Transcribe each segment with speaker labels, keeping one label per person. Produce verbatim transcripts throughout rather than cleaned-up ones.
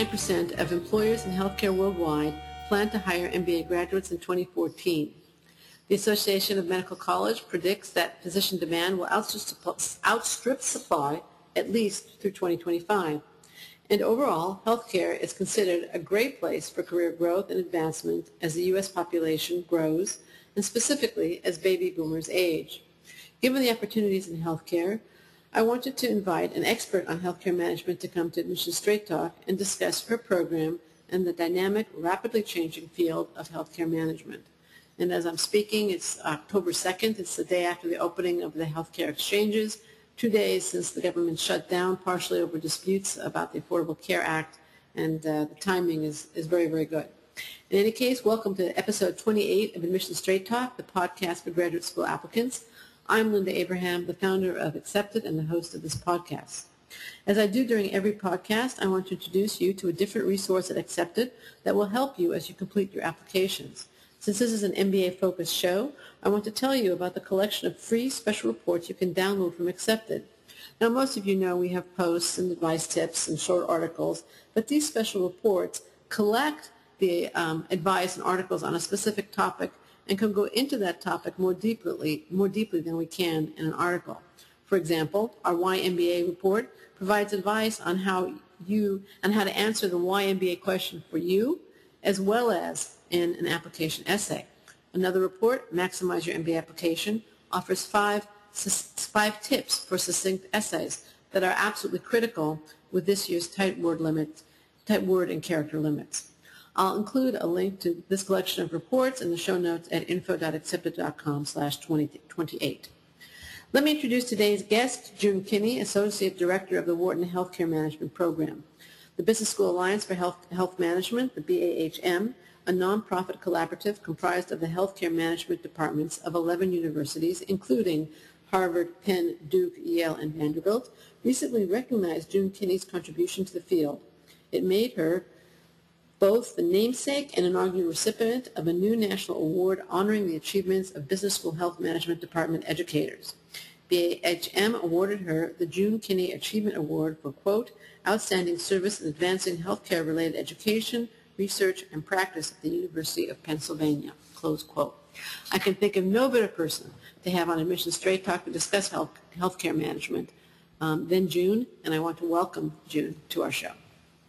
Speaker 1: ninety-nine percent of employers in healthcare worldwide plan to hire M B A graduates in twenty fourteen. The Association of Medical College predicts that physician demand will outstrip supply at least through twenty twenty-five. And overall, healthcare is considered a great place for career growth and advancement as the U S population grows, and specifically as baby boomers age. Given the opportunities in healthcare, I wanted to invite an expert on healthcare management to come to Admission Straight Talk and discuss her program and the dynamic, rapidly changing field of healthcare management. And as I'm speaking, it's October second. It's the day after the opening of the healthcare exchanges, two days since the government shut down, partially over disputes about the Affordable Care Act, and uh, the timing is, is very, very good. In any case, welcome to episode twenty-eight of Admission Straight Talk, the podcast for graduate school applicants. I'm Linda Abraham, the founder of Accepted and the host of this podcast. As I do during every podcast, I want to introduce you to a different resource at Accepted that will help you as you complete your applications. Since this is an M B A-focused show, I want to tell you about the collection of free special reports you can download from Accepted. Now, most of you know we have posts and advice tips and short articles, but these special reports collect the um, advice and articles on a specific topic and can go into that topic more deeply, more deeply than we can in an article. For example, our Why M B A report provides advice on how you and how to answer the Why M B A question for you, as well as in an application essay. Another report, Maximize Your M B A Application, offers five, five tips for succinct essays that are absolutely critical with this year's tight word limit, tight word and character limits. I'll include a link to this collection of reports in the show notes at info.accepted.com slash 2028. Let me introduce today's guest, June Kinney, Associate Director of the Wharton Healthcare Management Program. The Business School Alliance for Health, Health Management, the B A H M, a nonprofit collaborative comprised of the healthcare management departments of eleven universities, including Harvard, Penn, Duke, Yale, and Vanderbilt, recently recognized June Kinney's contribution to the field. It made her both the namesake and inaugural recipient of a new national award honoring the achievements of Business School Health Management Department educators. B A H M awarded her the June Kinney Achievement Award for, quote, outstanding service in advancing healthcare-related education, research, and practice at the University of Pennsylvania, close quote. I can think of no better person to have on Admission Straight Talk to discuss health, healthcare management um, than June, and I want to welcome June to our show.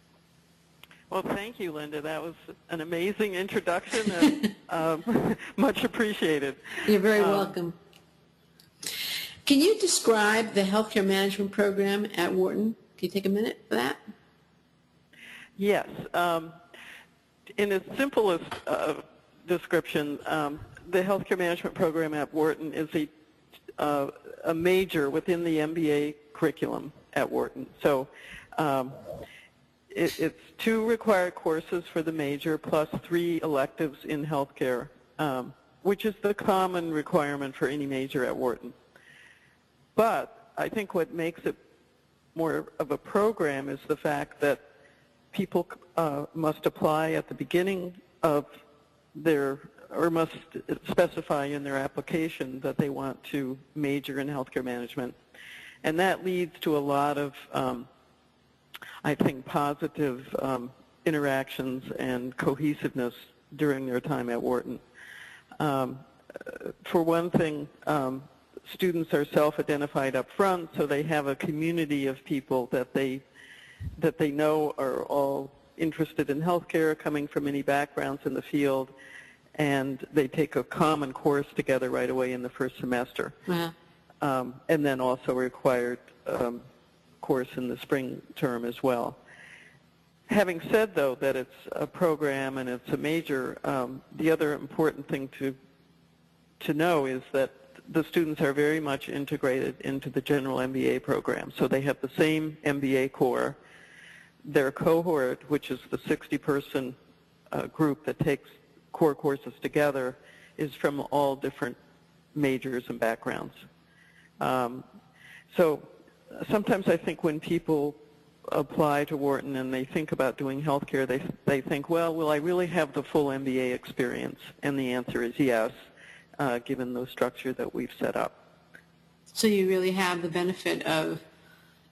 Speaker 2: Well, thank you, Linda. That was an amazing introduction, and um, much appreciated.
Speaker 1: You're very
Speaker 2: um,
Speaker 1: welcome. Can you describe the healthcare management program at Wharton? Can you take a minute for that?
Speaker 2: Yes. Um, in its simplest uh, description, um, the healthcare management program at Wharton is a, uh, a major within the M B A curriculum at Wharton. So um, it, it's two required courses for the major plus three electives in healthcare, um, which is the common requirement for any major at Wharton. But I think what makes it more of a program is the fact that people uh, must apply at the beginning of their, or must specify in their application that they want to major in healthcare management. And that leads to a lot of, um, I think, positive um, interactions and cohesiveness during their time at Wharton. Um, for one thing, um, students are self-identified up front, so they have a community of people that they that they know are all interested in healthcare, coming from many backgrounds in the field, and they take a common course together right away in the first semester.
Speaker 1: Uh-huh.
Speaker 2: Um, and then also a required um, course in the spring term as well. Having said, though, that it's a program and it's a major, um, the other important thing to to know is that the students are very much integrated into the general M B A program. So they have the same M B A core. Their cohort, which is the sixty-person uh, group that takes core courses together, is from all different majors and backgrounds. Um, so sometimes I think when people apply to Wharton and they think about doing healthcare, they, they think, well, will I really have the full M B A experience? And the answer is yes, uh, given the structure that we've set up.
Speaker 1: So you really have the benefit of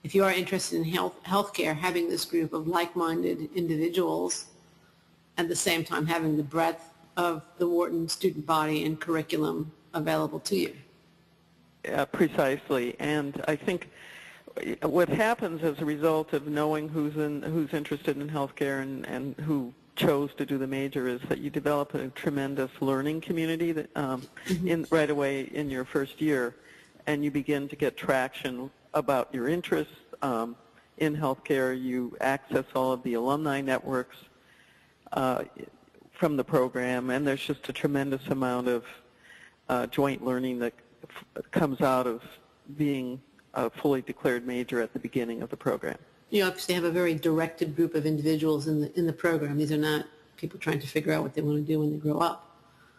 Speaker 1: if you are interested in health healthcare, having this group of like-minded individuals at the same time having the breadth of the Wharton student body and curriculum available to you.
Speaker 2: Yeah, precisely. And I think what happens as a result of knowing who's in, who's interested in healthcare and, and who chose to do the major is that you develop a tremendous learning community that, um, mm-hmm. in right away in your first year, and you begin to get traction about your interests um, in healthcare. You access all of the alumni networks uh, from the program, and there's just a tremendous amount of uh, joint learning that f- comes out of being a fully declared major at the beginning of the program.
Speaker 1: You obviously have a very directed group of individuals in the in the program. These are not people trying to figure out what they want to do when they grow up.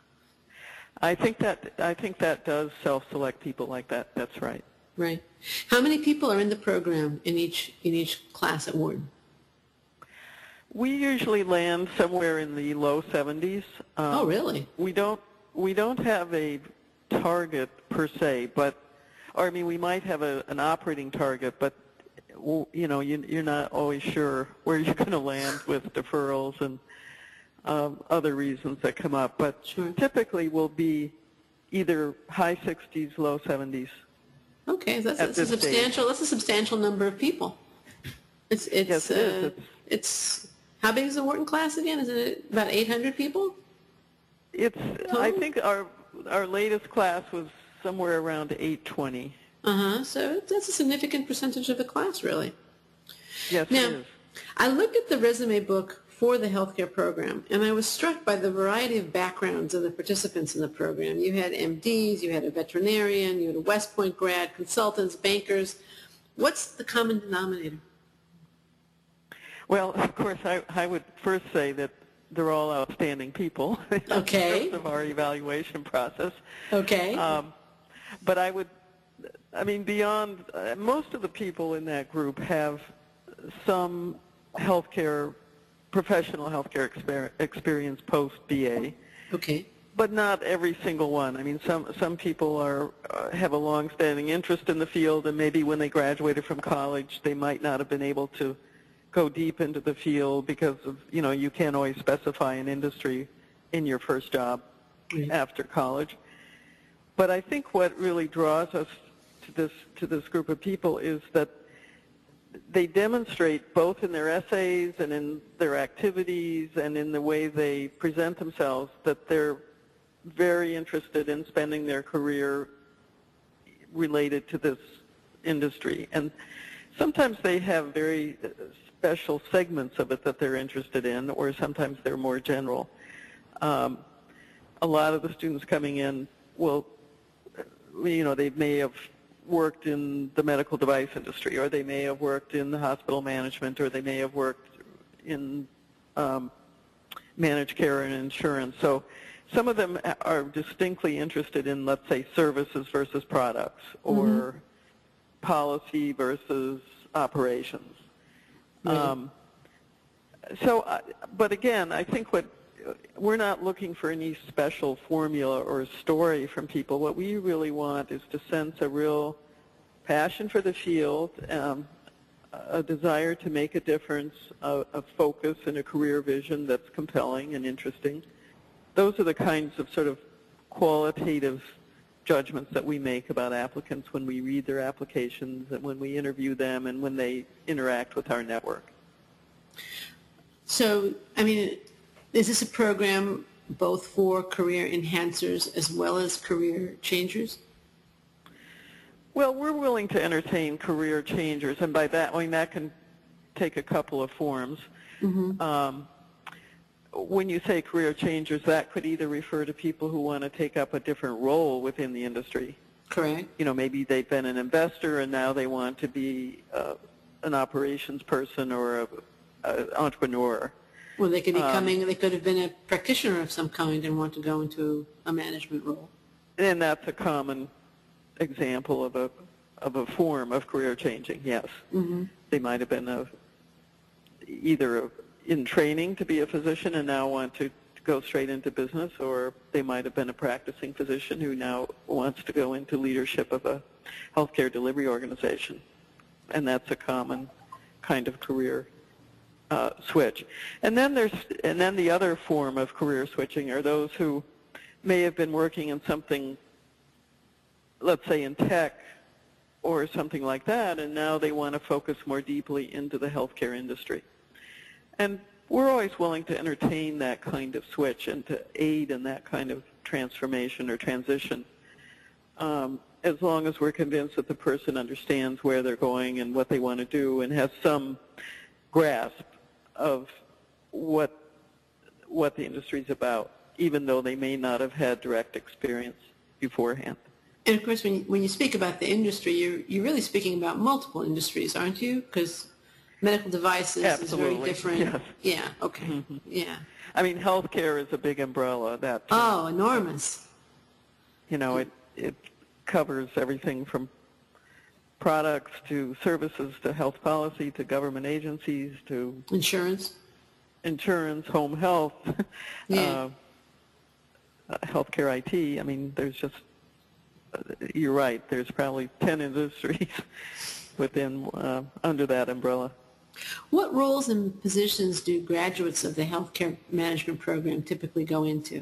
Speaker 2: I think that I think that does self-select people like that. That's right.
Speaker 1: Right. How many people are in the program in each in each class at Wharton?
Speaker 2: We usually land somewhere in the low seventies. Um,
Speaker 1: oh, really?
Speaker 2: We don't we don't have a target per se, but or I mean we might have a, an operating target, but you know you, you're not always sure where you're going to land with deferrals and um, other reasons that come up. But
Speaker 1: sure.
Speaker 2: Typically we'll be either high sixties, low seventies.
Speaker 1: Okay, that's, that's a substantial.
Speaker 2: Stage.
Speaker 1: That's a substantial number of people. It's it's
Speaker 2: yes, it
Speaker 1: uh,
Speaker 2: is. It's,
Speaker 1: it's how big is the Wharton class again? Is it about eight hundred people?
Speaker 2: It's. Total? I think our our latest class was somewhere around eight twenty.
Speaker 1: Uh huh. So that's a significant percentage of the class, really.
Speaker 2: Yes,
Speaker 1: now,
Speaker 2: it is.
Speaker 1: I looked at the resume book for the healthcare program, and I was struck by the variety of backgrounds of the participants in the program. You had M Ds, you had a veterinarian, you had a West Point grad, consultants, bankers. What's the common denominator?
Speaker 2: Well, of course, I, I would first say that they're all outstanding people
Speaker 1: okay.
Speaker 2: in terms of our evaluation process.
Speaker 1: Okay.
Speaker 2: Um, but I would, I mean, beyond, uh, most of the people in that group have some healthcare professional healthcare exper- experience post-B A.
Speaker 1: Okay.
Speaker 2: But not every single one. I mean, some some people are uh, have a long-standing interest in the field, and maybe when they graduated from college, they might not have been able to go deep into the field because of, you know, you can't always specify an industry in your first job
Speaker 1: right.
Speaker 2: after college. But I think what really draws us to this to this group of people is that they demonstrate both in their essays and in their activities and in the way they present themselves that they're very interested in spending their career related to this industry. And sometimes they have very special segments of it that they're interested in, or sometimes they're more general. Um, a lot of the students coming in will, you know, they may have worked in the medical device industry, or they may have worked in the hospital management, or they may have worked in um, managed care and insurance. So some of them are distinctly interested in, let's say, services versus products, or mm-hmm. policy versus operations. Right. Um, so, uh, but again, I think what we're not looking for any special formula or story from people. What we really want is to sense a real passion for the field, um, a desire to make a difference, a, a focus and a career vision that's compelling and interesting. Those are the kinds of sort of qualitative judgments that we make about applicants when we read their applications and when we interview them and when they interact with our network.
Speaker 1: So, I mean, is this a program both for career enhancers as well as career changers?
Speaker 2: Well, we're willing to entertain career changers, and by that, I mean, that can take a couple of forms. Mm-hmm. Um, when you say career changers, that could either refer to people who want to take up a different role within the industry.
Speaker 1: Correct.
Speaker 2: You know, maybe they've been an investor and now they want to be uh, an operations person or an entrepreneur.
Speaker 1: Well, they could be coming, um, they could have been a practitioner of some kind and want to go into a management role.
Speaker 2: And that's a common example of a of a form of career changing, yes. Mm-hmm. They might have been a, either a, in training to be a physician and now want to go straight into business, or they might have been a practicing physician who now wants to go into leadership of a healthcare delivery organization. and that's a common kind of career uh, switch. And then there's, and then the other form of career switching are those who may have been working in something, let's say in tech or something like that, and now they want to focus more deeply into the healthcare industry. And we're always willing to entertain that kind of switch and to aid in that kind of transformation or transition, um, as long as we're convinced that the person understands where they're going and what they want to do and has some grasp of what what the industry is about, even though they may not have had direct experience beforehand.
Speaker 1: And of course, when you, when you speak about the industry, you're, you're really speaking about multiple industries, aren't you? Because medical devices
Speaker 2: Absolutely.
Speaker 1: is very different.
Speaker 2: Yes.
Speaker 1: Yeah, okay.
Speaker 2: Mm-hmm.
Speaker 1: Yeah.
Speaker 2: I mean, healthcare is a big umbrella. That
Speaker 1: Oh, enormous.
Speaker 2: You know, it, it covers everything from products to services to health policy to government agencies to
Speaker 1: Insurance.
Speaker 2: insurance, home health,
Speaker 1: Yeah.
Speaker 2: uh, healthcare I T. I mean, there's just, uh, you're right, there's probably ten industries within, uh, under that umbrella.
Speaker 1: What roles and positions do graduates of the healthcare management program typically go into?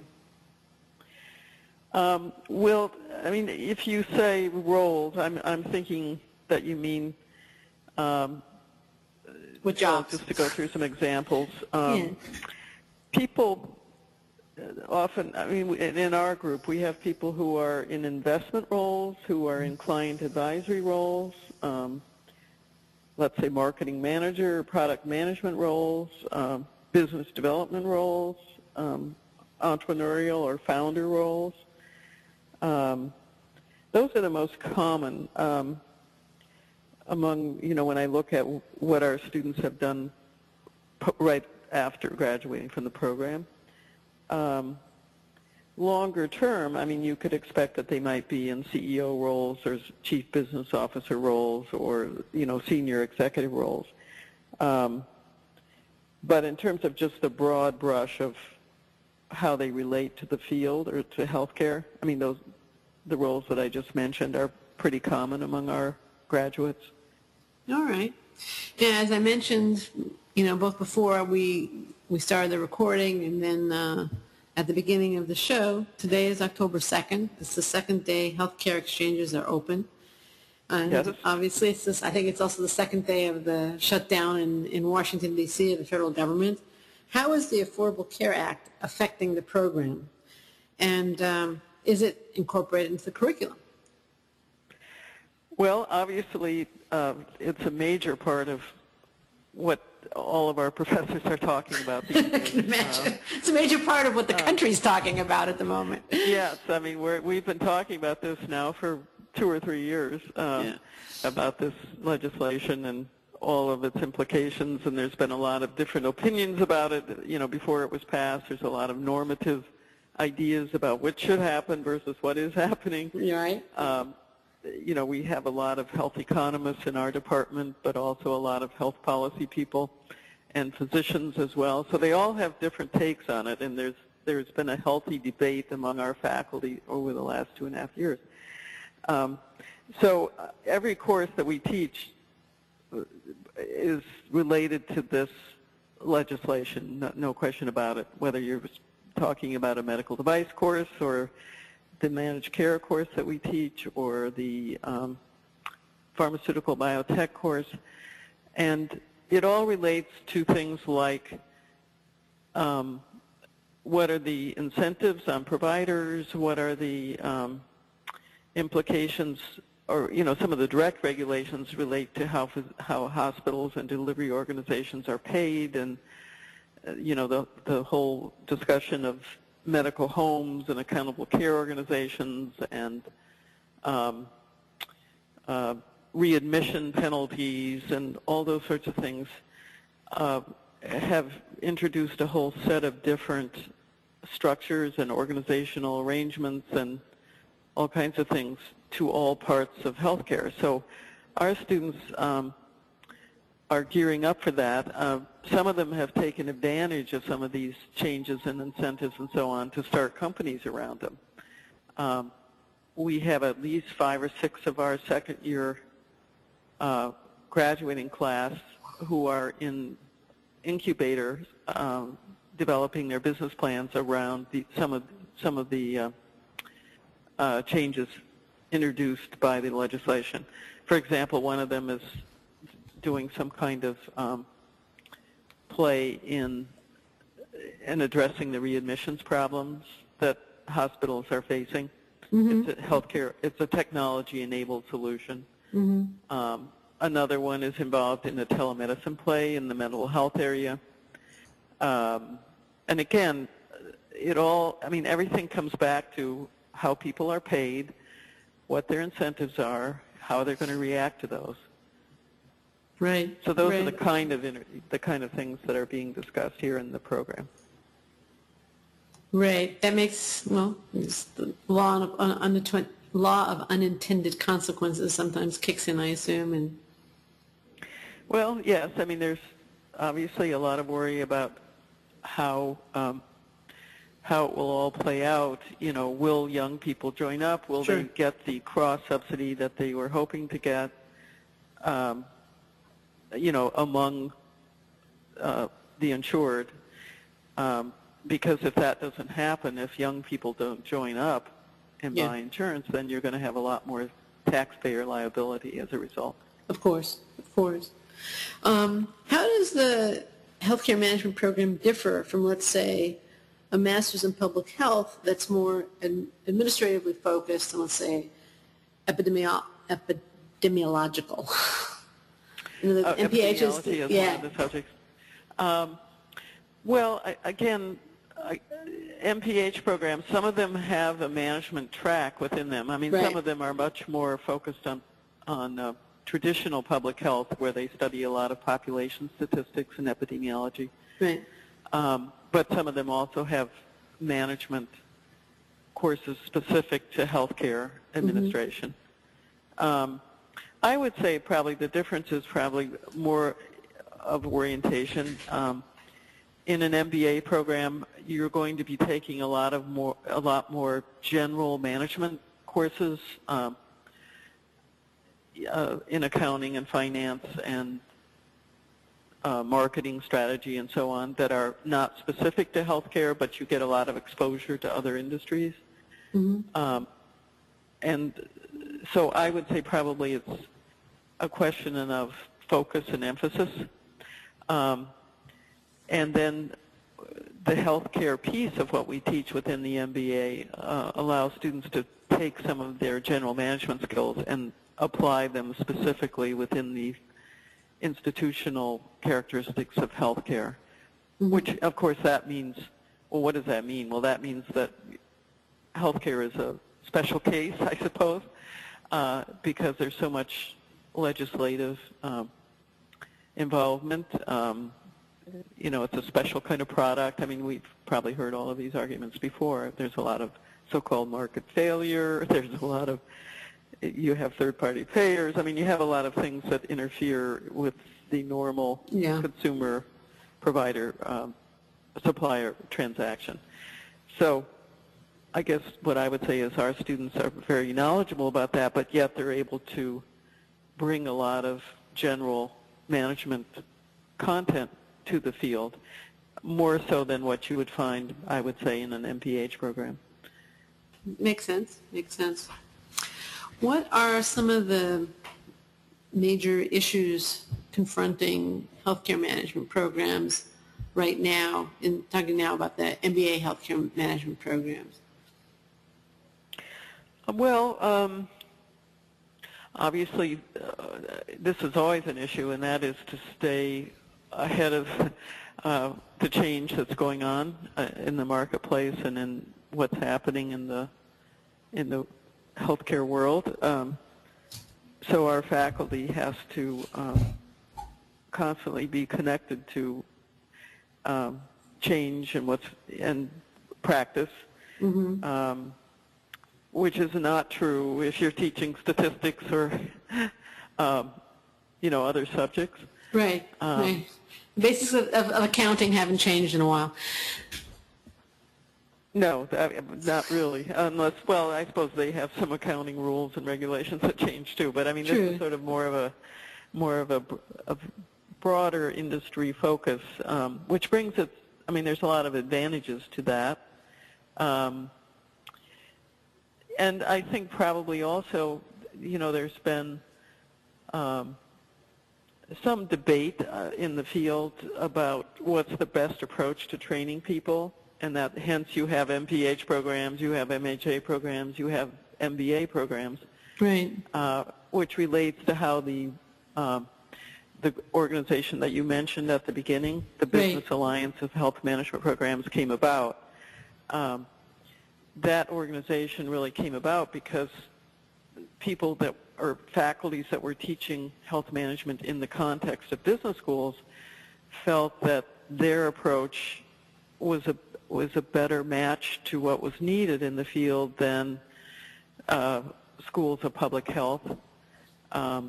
Speaker 2: Um, well, I mean, if you say roles, I'm, I'm thinking that you mean, um,
Speaker 1: What
Speaker 2: well,
Speaker 1: jobs?
Speaker 2: just to go through some examples. Um,
Speaker 1: Yeah.
Speaker 2: People often, I mean, in in our group, we have people who are in investment roles, who are in client advisory roles, um, let's say marketing manager, product management roles, um, business development roles, um, entrepreneurial or founder roles. Um, those are the most common um, among, you know, when I look at what our students have done right after graduating from the program. Um, longer term, I mean, you could expect that they might be in C E O roles or chief business officer roles or, you know, senior executive roles. Um, but in terms of just the broad brush of how they relate to the field or to healthcare, I mean, those the roles that I just mentioned are pretty common among our graduates.
Speaker 1: All right. Yeah, as I mentioned, you know, both before we we started the recording and then uh, at the beginning of the show, today is October second. It's the second day healthcare exchanges are open. And
Speaker 2: Yes.
Speaker 1: obviously, it's this, I think it's also the second day of the shutdown in, in Washington, D C of the federal government. How is the Affordable Care Act affecting the program? And um, is it incorporated into the curriculum?
Speaker 2: Well, obviously, uh, it's a major part of what all of our professors are talking about these
Speaker 1: I
Speaker 2: days.
Speaker 1: can imagine.
Speaker 2: Uh,
Speaker 1: It's a major part of what the country's talking about at the moment.
Speaker 2: yes, I mean, we're, we've been talking about this now for two or three years, uh,
Speaker 1: Yeah.
Speaker 2: about this legislation and all of its implications, and there's been a lot of different opinions about it. You know, before it was passed, there's a lot of normative ideas about what should happen versus what is happening.
Speaker 1: You right?
Speaker 2: Um, you know, we have a lot of health economists in our department, but also a lot of health policy people and physicians as well. So they all have different takes on it, and there's there's been a healthy debate among our faculty over the last two and a half years. Um, so uh, every course that we teach is related to this legislation, no, no question about it, whether you're talking about a medical device course or the managed care course that we teach or the um, pharmaceutical biotech course. And it all relates to things like um, what are the incentives on providers, what are the um, implications, or, you know, some of the direct regulations relate to how, how hospitals and delivery organizations are paid, and, uh, you know, the, the whole discussion of medical homes and accountable care organizations and um, uh, readmission penalties and all those sorts of things uh, have introduced a whole set of different structures and organizational arrangements and all kinds of things to all parts of healthcare. So our students um, are gearing up for that. Uh, some of them have taken advantage of some of these changes and incentives and so on to start companies around them. Um, we have at least five or six of our second year uh, graduating class who are in incubators um, developing their business plans around the, some of some of the uh, uh, changes introduced by the legislation. For example, one of them is doing some kind of um, play in in addressing the readmissions problems that hospitals are facing. Mm-hmm. It's a healthcare. It's a technology-enabled solution. Mm-hmm. Um, another one is involved in a telemedicine play in the mental health area. Um, and again, it all. I mean, everything comes back to how people are paid, what their incentives are, how they're going to react to those.
Speaker 1: Right.
Speaker 2: So those
Speaker 1: right.
Speaker 2: are the kind of inter- the kind of things that are being discussed here in the program.
Speaker 1: Right. That makes, well, the law of, un, un, law of unintended consequences sometimes kicks in, I assume. And
Speaker 2: well, yes. I mean, there's obviously a lot of worry about how um, how it will all play out. You know, will young people join up? Will
Speaker 1: sure.
Speaker 2: they get the cross subsidy that they were hoping to get? Um, you know, among uh, the insured. Um, because if that doesn't happen, if young people don't join up and
Speaker 1: yeah.
Speaker 2: buy insurance, then you're going to have a lot more taxpayer liability as a result.
Speaker 1: Of course, of course. Um, how does the healthcare management program differ from, let's say, a master's in public health that's more ad- administratively focused on, let's say, epidemio- epidemiological? You know, the
Speaker 2: uh,
Speaker 1: M P H is,
Speaker 2: epidemiology is
Speaker 1: yeah.
Speaker 2: one of the subjects. Um, well, I, again, I, M P H programs, some of them have a management track within them. I mean,
Speaker 1: right.
Speaker 2: some of them are much more focused on, on uh, traditional public health, where they study a lot of population statistics and epidemiology.
Speaker 1: Right.
Speaker 2: Um, but some of them also have management courses specific to healthcare administration. Mm-hmm. Um, I would say probably the difference is probably more of orientation. Um, in an M B A program, you're going to be taking a lot of more, a lot more general management courses um, uh, in accounting and finance and uh, marketing strategy and so on that are not specific to healthcare, but you get a lot of exposure to other industries. Mm-hmm. Um, and so I would say probably it's a question of focus and emphasis. Um, and then the healthcare piece of what we teach within the M B A uh, allows students to take some of their general management skills and apply them specifically within the institutional characteristics of healthcare, mm-hmm. which of course that means, well, what does that mean? Well, that means that healthcare is a special case, I suppose, uh, because there's so much legislative um, involvement. Um, you know, it's a special kind of product. I mean, we've probably heard all of these arguments before. There's a lot of so-called market failure. There's a lot of, you have third-party payers. I mean, you have a lot of things that interfere with the normal
Speaker 1: yeah.
Speaker 2: consumer provider um, supplier transaction. So I guess what I would say is our students are very knowledgeable about that, but yet they're able to bring a lot of general management content to the field, more so than what you would find, I would say, in an M P H program.
Speaker 1: Makes sense. Makes sense. What are some of the major issues confronting healthcare management programs right now, in talking now about the M B A healthcare management programs?
Speaker 2: Well, um, obviously, uh, this is always an issue, and that is to stay ahead of uh, the change that's going on uh, in the marketplace and in what's happening in the in the healthcare world. Um, so our faculty has to um, constantly be connected to um, change and what's and practice. Mm-hmm. Um, which is not true if you're teaching statistics or, um, you know, other subjects.
Speaker 1: Right,
Speaker 2: um,
Speaker 1: right. The basics of, of, of accounting haven't changed in a while.
Speaker 2: No, that, not really, unless, well, I suppose they have some accounting rules and regulations that change too, but I mean,
Speaker 1: True.
Speaker 2: this is sort of more of a more of a, a broader industry focus, um, which brings it, I mean, there's a lot of advantages to that. Um, and I think probably also, you know, there's been um, some debate uh, in the field about what's the best approach to training people, and that hence you have M P H programs, you have M H A programs, you have M B A programs,
Speaker 1: Right.
Speaker 2: uh, which relates to how the um, the organization that you mentioned at the beginning, the Business
Speaker 1: Right.
Speaker 2: Alliance of Health Management Programs, came about. Um, that organization really came about because people that or faculties that were teaching health management in the context of business schools felt that their approach was a was a better match to what was needed in the field than uh, schools of public health. Um,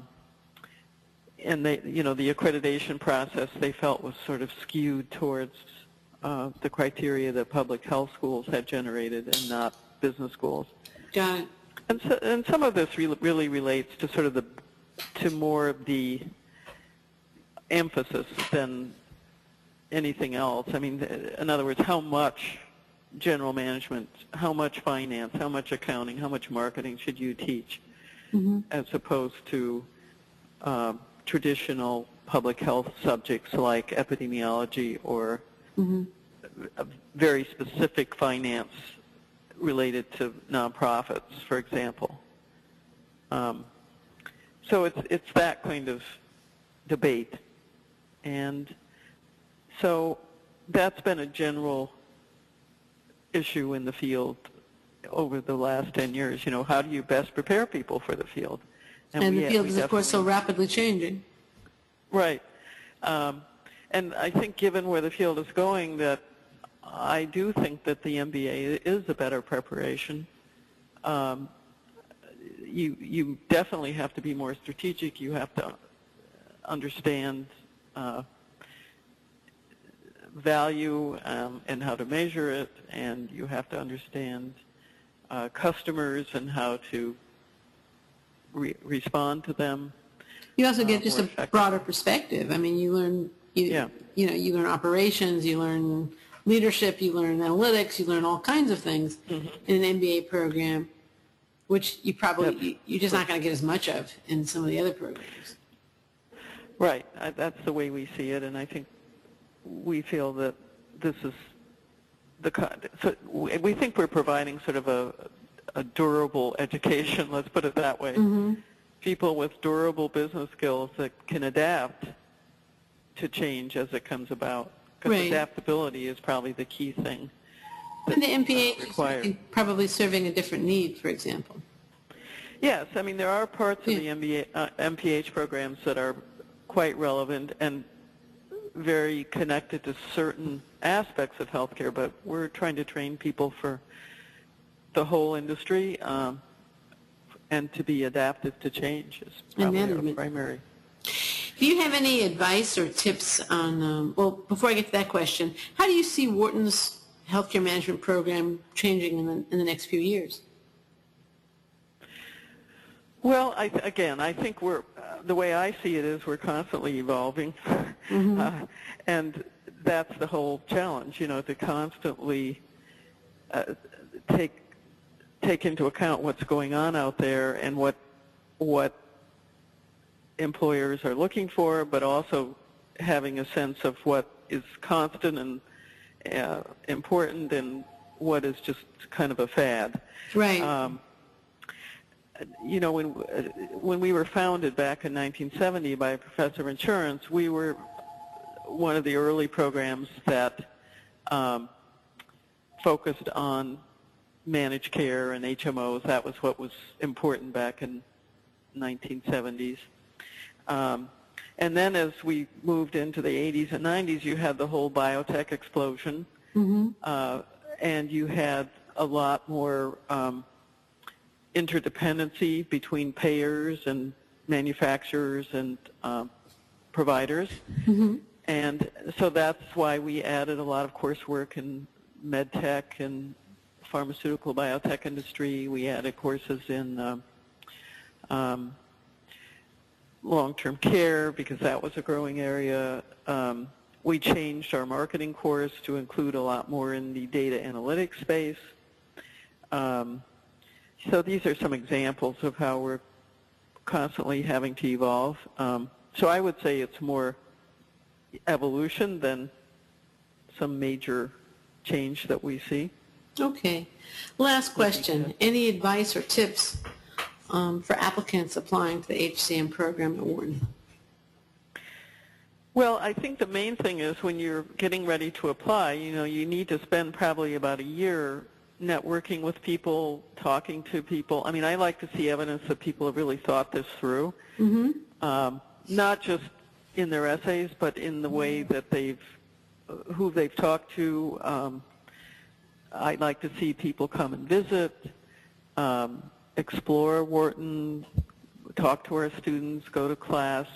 Speaker 2: and they, you know, the accreditation process they felt was sort of skewed towards uh, the criteria that public health schools had generated and not business schools.
Speaker 1: Got it.
Speaker 2: And, so, and some of this re- really relates to sort of the, to more of the emphasis than anything else. I mean, in other words, how much general management, how much finance, how much accounting, how much marketing should you teach, mm-hmm. as opposed to um, traditional public health subjects like epidemiology or mm-hmm. a very specific finance related to nonprofits, for example. Um, so it's it's that kind of debate, and so that's been a general issue in the field over the last ten years. You know, how do you best prepare people for the field?
Speaker 1: And, and
Speaker 2: we,
Speaker 1: the field is, of course, so rapidly changing.
Speaker 2: Right. Um, and I think given where the field is going, that I do think that the M B A is a better preparation. Um, you, you definitely have to be more strategic. You have to understand uh, value um, and how to measure it, and you have to understand uh, customers and how to re- respond to them.
Speaker 1: You also get
Speaker 2: uh,
Speaker 1: just a
Speaker 2: effective.
Speaker 1: broader perspective. I mean, you learn, you,
Speaker 2: yeah.
Speaker 1: you know, you learn operations, you learn leadership, you learn analytics, you learn all kinds of things mm-hmm. in an M B A program, which you probably, yep. you, you're just not going to get as much of in some of the other programs.
Speaker 2: Right. I, that's the way we see it, and I think we feel that this is the so we think we're providing sort of a, a durable education, let's put it that way. Mm-hmm. People with durable business skills that can adapt to change as it comes about. Because
Speaker 1: right.
Speaker 2: adaptability is probably the key thing.
Speaker 1: And the M P H is probably serving a different need, for example.
Speaker 2: Yes. I mean, there are parts
Speaker 1: yeah.
Speaker 2: of the M B A, uh, M P H programs that are quite relevant and very connected to certain aspects of healthcare, but we're trying to train people for the whole industry um, and to be adaptive to change is probably our primary.
Speaker 1: Do you have any advice or tips on, um, well, before I get to that question, how do you see Wharton's healthcare management program changing in the, in the next few years?
Speaker 2: Well, I, again, I think we're, uh, the way I see it is we're constantly evolving. Mm-hmm. uh, and that's the whole challenge, you know, to constantly uh, take take into account what's going on out there and what what employers are looking for, but also having a sense of what is constant and uh, important and what is just kind of a fad.
Speaker 1: Right.
Speaker 2: Um, you know, when when we were founded back in nineteen seventy by a professor of insurance, we were one of the early programs that um, focused on managed care and H M Os. That was what was important back in nineteen seventies. Um, and then as we moved into the eighties and nineties, you had the whole biotech explosion, mm-hmm. uh, and you had a lot more um, interdependency between payers and manufacturers and um, providers. Mm-hmm. And so that's why we added a lot of coursework in med tech and pharmaceutical biotech industry. We added courses in um, um, long-term care because that was a growing area. Um, we changed our marketing course to include a lot more in the data analytics space. Um, so these are some examples of how we're constantly having to evolve. Um, so I would say it's more evolution than some major change that we see.
Speaker 1: Okay. Last question. Any advice or tips um, for applicants applying to the H C M program at Wharton?
Speaker 2: Well, I think the main thing is when you're getting ready to apply, you know, you need to spend probably about a year networking with people, talking to people. I mean, I like to see evidence that people have really thought this through, mm-hmm. um, not just in their essays, but in the way that they've, who they've talked to. Um, I'd like to see people come and visit, um, explore Wharton, talk to our students, go to class.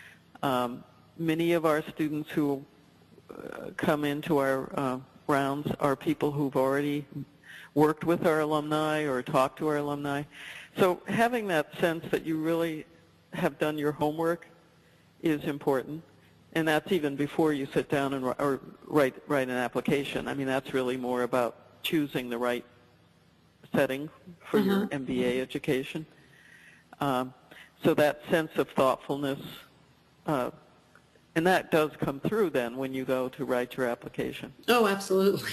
Speaker 2: Um, many of our students who uh, come into our uh, rounds are people who've already worked with our alumni or talked to our alumni. So having that sense that you really have done your homework is important, and that's even before you sit down and or write, write an application. I mean, that's really more about choosing the right setting for uh-huh. your M B A education. Um, so that sense of thoughtfulness, uh, and that does come through then when you go to write your application.
Speaker 1: Oh, absolutely.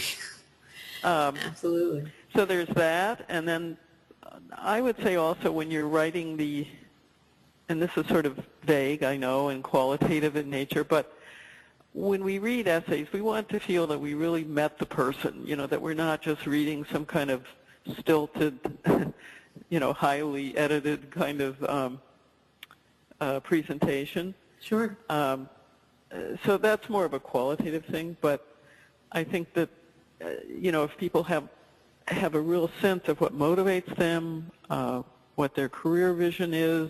Speaker 1: Um, absolutely.
Speaker 2: So there's that, and then I would say also when you're writing the, and this is sort of vague, I know, and qualitative in nature, but when we read essays, we want to feel that we really met the person, you know, that we're not just reading some kind of stilted, you know, highly edited kind of um, uh, presentation.
Speaker 1: Sure. Um,
Speaker 2: so that's more of a qualitative thing, but I think that, uh, you know, if people have have a real sense of what motivates them, uh, what their career vision is,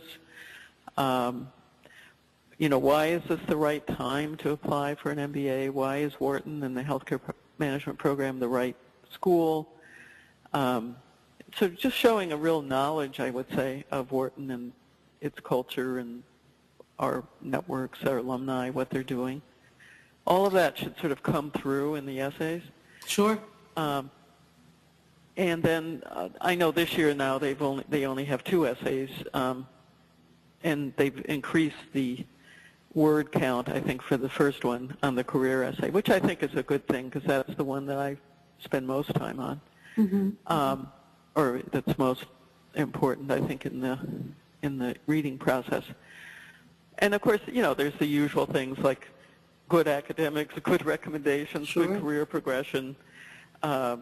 Speaker 2: um, you know, why is this the right time to apply for an M B A? Why is Wharton and the healthcare management program the right school? Um, so just showing a real knowledge, I would say, of Wharton and its culture and our networks, our alumni, what they're doing. All of that should sort of come through in the essays.
Speaker 1: Sure.
Speaker 2: Um, and then uh, I know this year now they've only they only have two essays, um, and they've increased the word count, I think, for the first one on the career essay, which I think is a good thing because that's the one that I spend most time on, mm-hmm. um, or that's most important, I think, in the in the reading process. And of course, you know, there's the usual things like good academics, good recommendations,
Speaker 1: sure.
Speaker 2: good career progression, uh,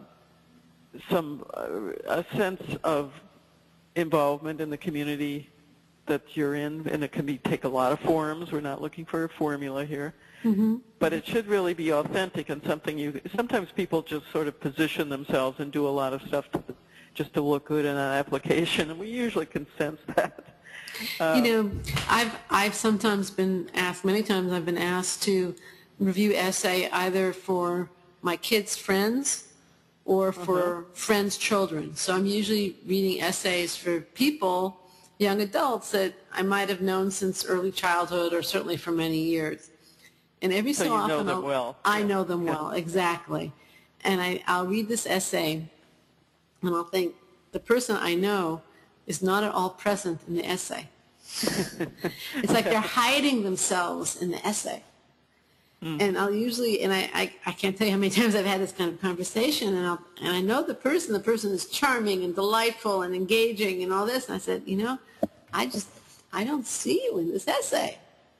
Speaker 2: some uh, a sense of involvement in the community that you're in, and it can be take a lot of forms. We're not looking for a formula here, mm-hmm. but it should really be authentic and something you. Sometimes people just sort of position themselves and do a lot of stuff to, just to look good in an application, and we usually can sense that.
Speaker 1: Um, you know, I've I've sometimes been asked, many times I've been asked to review essay either for my kids' friends or for uh-huh. friends' children. So I'm usually reading essays for people, young adults that I might have known since early childhood or certainly for many years. And every so,
Speaker 2: so you
Speaker 1: often
Speaker 2: know them
Speaker 1: I'll,
Speaker 2: well.
Speaker 1: I
Speaker 2: yeah.
Speaker 1: know them
Speaker 2: yeah.
Speaker 1: well, exactly. And I, I'll read this essay and I'll think, the person I know is not at all present in the essay. It's like they're hiding themselves in the essay. Mm. And I'll usually, and I, I, I can't tell you how many times I've had this kind of conversation, and, I'll, and I know the person, the person is charming and delightful and engaging and all this, and I said, you know, I just, I don't see you in this essay.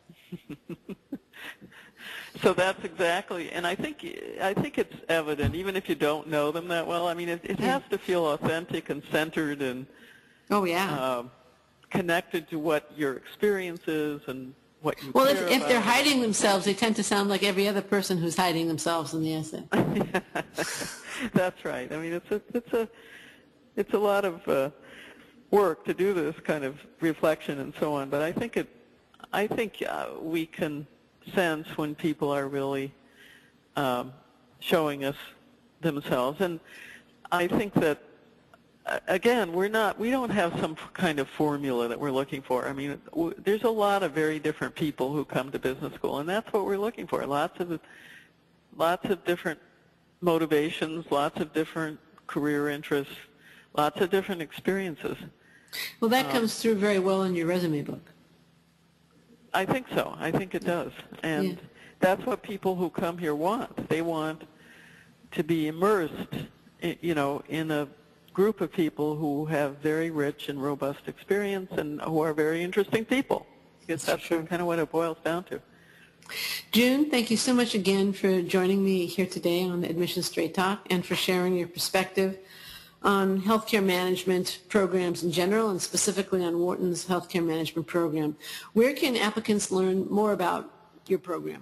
Speaker 2: So that's exactly, and I think I think it's evident, even if you don't know them that well. I mean, it, it has to feel authentic and centered and
Speaker 1: oh yeah,
Speaker 2: um, connected to what your experience is and what you.
Speaker 1: Well,
Speaker 2: care
Speaker 1: if, if
Speaker 2: about.
Speaker 1: they're hiding themselves, they tend to sound like every other person who's hiding themselves in the essay.
Speaker 2: That's right. I mean, it's a it's a it's a lot of uh, work to do this kind of reflection and so on. But I think it, I think uh, we can sense when people are really um, showing us themselves, and I think that uh, again, we're not, we don't have some kind of formula that we're looking for. I mean, w- there's a lot of very different people who come to business school, and that's what we're looking for. Lots of, lots of different motivations, lots of different career interests, lots of different experiences.
Speaker 1: Well, that
Speaker 2: Um,
Speaker 1: comes through very well in your resume book.
Speaker 2: I think so. I think it does. And
Speaker 1: Yeah.
Speaker 2: that's what people who come here want. They want to be immersed, i- you know, in a group of people who have very rich and robust experience and who are very interesting people. I guess that's
Speaker 1: Sure.
Speaker 2: kind of what it boils down to.
Speaker 1: June, thank you so much again for joining me here today on the Admissions Straight Talk and for sharing your perspective on healthcare management programs in general and specifically on Wharton's healthcare management program. Where can applicants learn more about your program?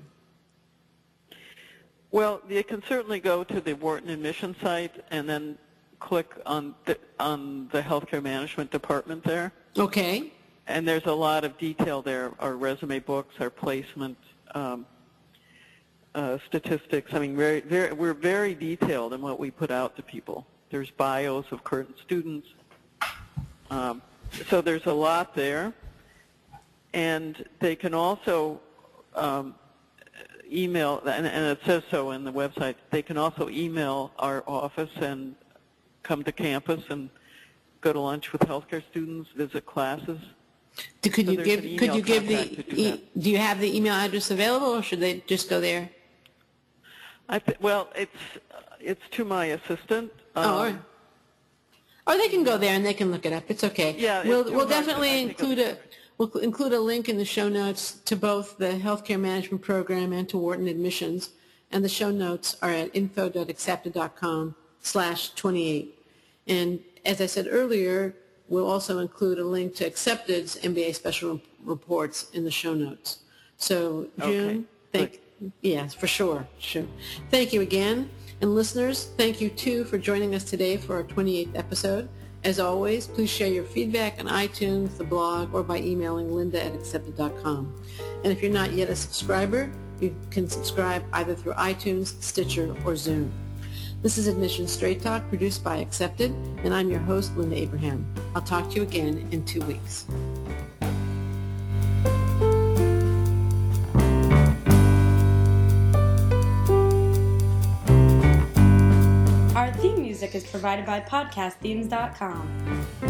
Speaker 2: Well, you can certainly go to the Wharton admission site and then click on the, on the healthcare management department there.
Speaker 1: Okay.
Speaker 2: And there's a lot of detail there, our resume books, our placement um, uh, statistics. I mean, very, very, we're very detailed in what we put out to people. There's bios of current students. Um, so there's a lot there. And they can also um, email, and, and it says so in the website, they can also email our office and come to campus and go to lunch with healthcare students, visit classes.
Speaker 1: Do, could
Speaker 2: So
Speaker 1: you
Speaker 2: there's
Speaker 1: give?
Speaker 2: an
Speaker 1: Could
Speaker 2: email
Speaker 1: you give
Speaker 2: contact
Speaker 1: the?
Speaker 2: to do
Speaker 1: E,
Speaker 2: that.
Speaker 1: do you have the email address available, or should they just go there?
Speaker 2: I th- well, it's it's to my assistant.
Speaker 1: Oh,
Speaker 2: Um,
Speaker 1: all right. Or they can go there and they can look it up. It's okay.
Speaker 2: Yeah, it's
Speaker 1: we'll
Speaker 2: too
Speaker 1: we'll
Speaker 2: hard to- I
Speaker 1: definitely
Speaker 2: think
Speaker 1: include a
Speaker 2: it's-
Speaker 1: we'll include a link in the show notes to both the healthcare management program and to Wharton admissions. And the show notes are at info.accepted.com slash 28. And as I said earlier, we'll also include a link to Accepted's M B A special reports in the show notes. So June,
Speaker 2: Okay,
Speaker 1: thank yes, for sure, sure. Thank you again. And listeners, thank you too for joining us today for our twenty-eighth episode. As always, please share your feedback on iTunes, the blog, or by emailing linda at accepted dot com. And if you're not yet a subscriber, you can subscribe either through iTunes, Stitcher, or Zoom. This is Admissions Straight Talk, produced by Accepted, and I'm your host, Linda Abraham. I'll talk to you again in two weeks.
Speaker 3: Our theme music is provided by podcast themes dot com.